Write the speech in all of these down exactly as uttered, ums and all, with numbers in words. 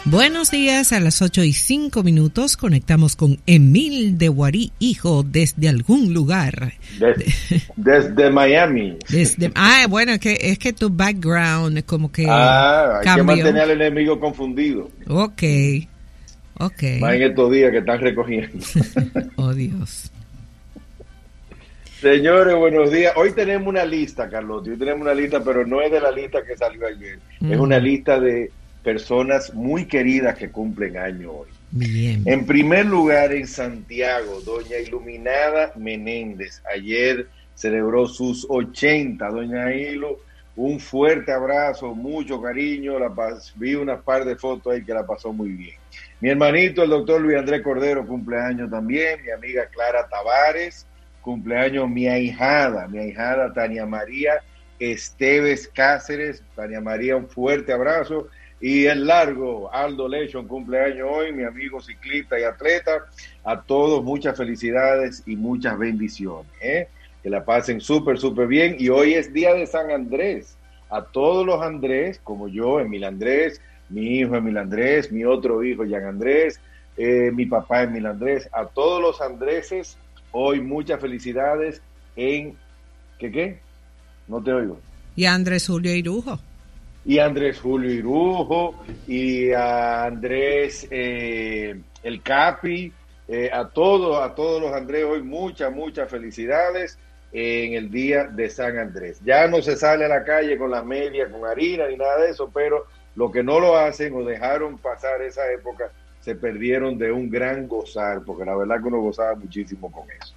Buenos días, a las ocho y cinco minutos conectamos con Emil de Guarí, hijo, desde algún lugar. Des, desde Miami. Desde, ah, bueno, es que, es que tu background es como que Ah, hay cambió. que mantener al enemigo confundido. Ok, ok. Más en estos días que están recogiendo. Oh, Dios. Señores, buenos días. Hoy tenemos una lista, Carlos. Hoy tenemos una lista, pero no es de la lista que salió ayer. Mm. Es una lista de personas muy queridas que cumplen año hoy. Bien. En primer lugar, en Santiago, doña Iluminada Menéndez. Ayer celebró sus ochenta. Doña Ilu, un fuerte abrazo, mucho cariño. La pas- vi unas par de fotos ahí que la pasó muy bien. Mi hermanito, el doctor Luis Andrés Cordero, cumpleaños también. Mi amiga Clara Tavares, cumpleaños mi ahijada, mi ahijada Tania María Esteves Cáceres. Tania María, un fuerte abrazo. Y el largo, Aldo Lechon, cumpleaños hoy, mi amigo ciclista y atleta. A todos muchas felicidades y muchas bendiciones, ¿eh? Que la pasen súper, súper bien. Y hoy es día de San Andrés. A todos los Andrés, como yo, Emil Andrés, mi hijo Emil Andrés, mi otro hijo Jean Andrés, eh, mi papá Emil Andrés, a todos los Andreses, hoy muchas felicidades en... ¿Qué qué? No te oigo. Y Andrés Julio Irujo. Y Andrés Julio Irujo, y a Andrés eh, el Capi, eh, a todos, a todos los Andrés hoy muchas, muchas felicidades en el día de San Andrés. Ya no se sale a la calle con las medias, con harina ni nada de eso, pero los que no lo hacen o dejaron pasar esa época se perdieron de un gran gozar, porque la verdad que uno gozaba muchísimo con eso.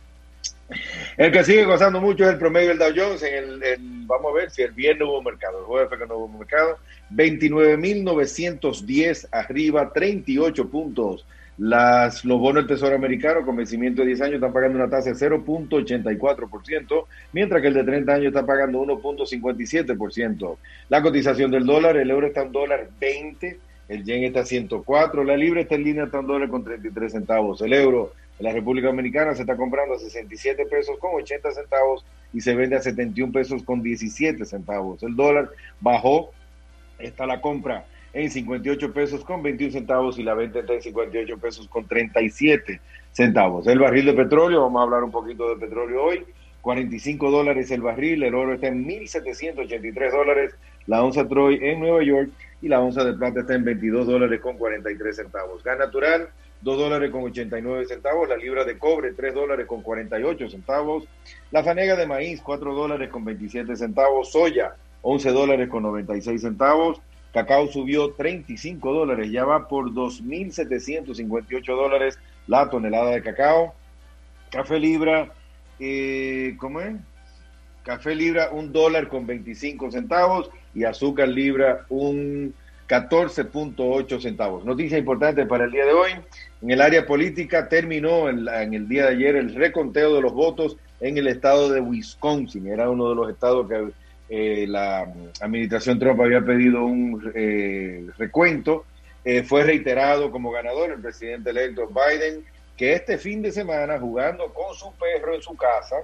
El que sigue gozando mucho es el promedio del Dow Jones. En el, el, vamos a ver si el viernes hubo mercado, el jueves fue que no hubo mercado. veintinueve mil novecientos diez arriba, treinta y ocho puntos. Las, los bonos del Tesoro americano con vencimiento de diez años están pagando una tasa de cero punto ochenta y cuatro por ciento, mientras que el de treinta años está pagando uno punto cincuenta y siete por ciento. La cotización del dólar, el euro está en dólar veinte, el yen está a ciento cuatro, la libra está en línea, está en dólar con treinta y tres centavos. El euro en la República Dominicana se está comprando a sesenta y siete pesos con ochenta centavos y se vende a setenta y un pesos con diecisiete centavos. El dólar bajó, está la compra en cincuenta y ocho pesos con veintiún centavos y la venta está en cincuenta y ocho pesos con treinta y siete centavos. El barril de petróleo, vamos a hablar un poquito de petróleo hoy, cuarenta y cinco dólares el barril, el oro está en mil setecientos ochenta y tres dólares, la onza Troy en Nueva York y la onza de plata está en veintidós dólares con cuarenta y tres centavos. Gas natural, dos dólares con ochenta y nueve centavos, la libra de cobre, tres dólares con cuarenta y ocho centavos, la fanega de maíz, cuatro dólares con veintisiete centavos, soya, once dólares con noventa y seis centavos, cacao subió treinta y cinco dólares, ya va por dos mil setecientos cincuenta y ocho dólares la tonelada de cacao, café libra, eh, ¿cómo es? Café libra, un dólar con veinticinco centavos y azúcar libra, un catorce punto ocho centavos. Noticia importante para el día de hoy. En el área política terminó en, la, en el día de ayer el reconteo de los votos en el estado de Wisconsin. Era uno de los estados que eh, la administración Trump había pedido un eh, recuento. Eh, fue reiterado como ganador el presidente electo Biden, que este fin de semana, jugando con su perro en su casa,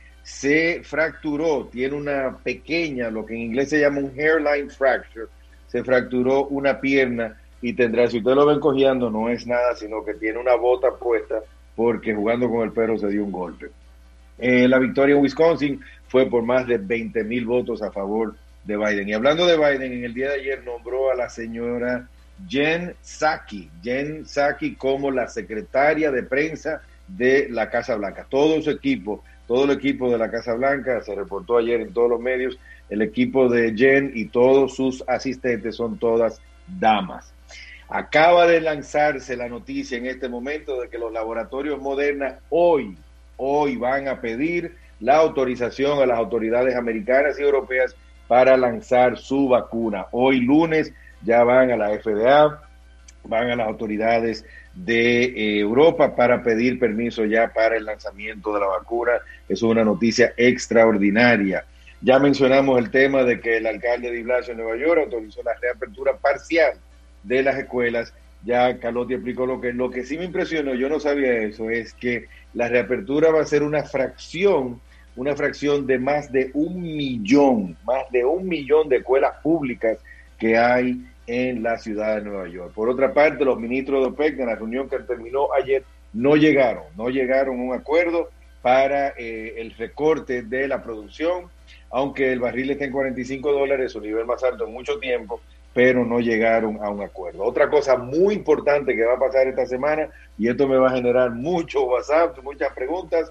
se fracturó, tiene una pequeña, lo que en inglés se llama un hairline fracture, se fracturó una pierna y tendrá, si ustedes lo ven cojeando, no es nada, sino que tiene una bota puesta porque jugando con el perro se dio un golpe. Eh, la victoria en Wisconsin fue por más de veinte mil votos a favor de Biden. Y hablando de Biden, en el día de ayer nombró a la señora Jen Psaki, Jen Psaki como la secretaria de prensa de la Casa Blanca. Todo su equipo, todo el equipo de la Casa Blanca, se reportó ayer en todos los medios, el equipo de Jen y todos sus asistentes son todas damas. Acaba de lanzarse la noticia en este momento de que los laboratorios Moderna hoy, hoy van a pedir la autorización a las autoridades americanas y europeas para lanzar su vacuna. Hoy lunes ya van a la F D A, van a las autoridades de eh, Europa para pedir permiso ya para el lanzamiento de la vacuna. Es una noticia extraordinaria. Ya mencionamos el tema de que el alcalde de Blasio en Nueva York autorizó la reapertura parcial de las escuelas. Ya Carlotti explicó lo que, lo que sí me impresionó, yo no sabía eso, es que la reapertura va a ser una fracción, una fracción de más de un millón, más de un millón de escuelas públicas que hay en la ciudad de Nueva York. Por otra parte, los ministros de OPEC, en la reunión que terminó ayer, no llegaron, no llegaron a un acuerdo para eh, el recorte de la producción, aunque el barril está en cuarenta y cinco dólares, su nivel más alto en mucho tiempo, pero no llegaron a un acuerdo. Otra cosa muy importante que va a pasar esta semana, y esto me va a generar mucho WhatsApp, muchas preguntas,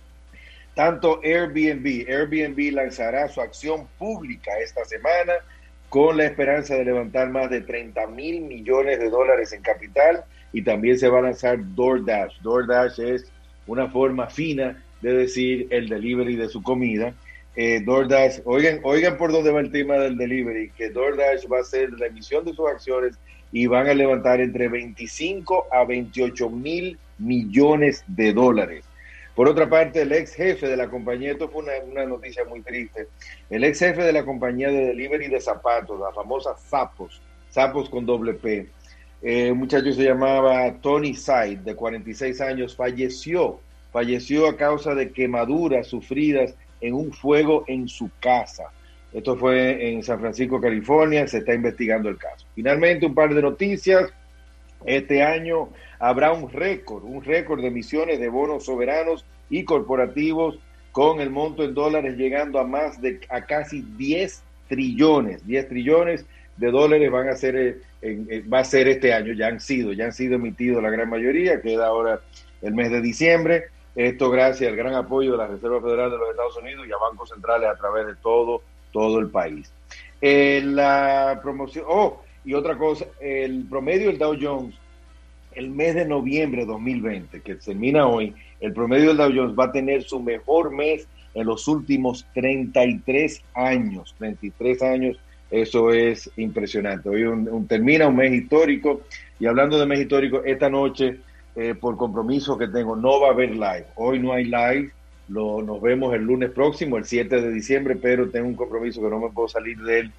tanto Airbnb, Airbnb lanzará su acción pública esta semana con la esperanza de levantar más de treinta mil millones de dólares en capital, y también se va a lanzar DoorDash. DoorDash es una forma fina de decir el delivery de su comida. Eh, DoorDash, oigan, oigan por dónde va el tema del delivery, que DoorDash va a hacer la emisión de sus acciones y van a levantar entre veinticinco a veintiocho mil millones de dólares. Por otra parte, el ex jefe de la compañía, esto fue una, una noticia muy triste, el ex jefe de la compañía de delivery de zapatos, la famosa Zappos, Zappos con doble P, eh, un muchacho se llamaba Tony Said, de cuarenta y seis años, falleció, falleció a causa de quemaduras sufridas en un fuego en su casa. Esto fue en San Francisco, California, se está investigando el caso. Finalmente, un par de noticias. Este año habrá un récord, un récord de emisiones de bonos soberanos y corporativos con el monto en dólares llegando a más de, a casi diez trillones, diez trillones de dólares van a ser, eh, eh, va a ser este año, ya han sido, ya han sido emitidos la gran mayoría, queda ahora el mes de diciembre, esto gracias al gran apoyo de la Reserva Federal de los Estados Unidos y a bancos centrales a través de todo, todo el país. Eh, la promoción, oh, y otra cosa, el promedio del Dow Jones, el mes de noviembre de dos mil veinte, que termina hoy, el promedio del Dow Jones va a tener su mejor mes en los últimos treinta y tres años, treinta y tres años, eso es impresionante. Hoy un, un, termina un mes histórico, y hablando de mes histórico, esta noche, eh, por compromiso que tengo, no va a haber live, hoy no hay live, lo, nos vemos el lunes próximo, el siete de diciembre, pero tengo un compromiso que no me puedo salir de él,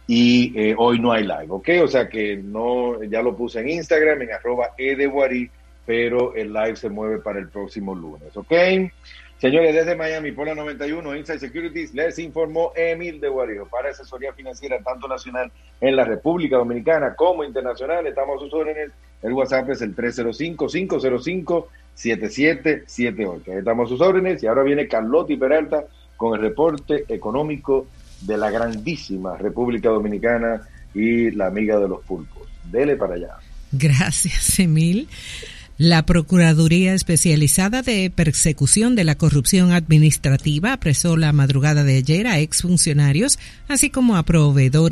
y eh, hoy no hay live, ¿ok? O sea que no, ya lo puse en Instagram, en arroba edeguarí, pero el live se mueve para el próximo lunes, ¿ok? Señores, desde Miami, por la noventa y uno, Inside Securities, les informó Emil de Guarijo. Para asesoría financiera, tanto nacional en la República Dominicana como internacional, estamos a sus órdenes. El WhatsApp es el tres cero cinco, cinco cero cinco, siete siete siete ocho. Estamos a sus órdenes, y ahora viene Carlotti Peralta con el reporte económico de la grandísima República Dominicana y la amiga de los pulpos. Dele para allá. Gracias, Emil. La Procuraduría Especializada de Persecución de la Corrupción Administrativa apresó la madrugada de ayer a exfuncionarios, así como a proveedores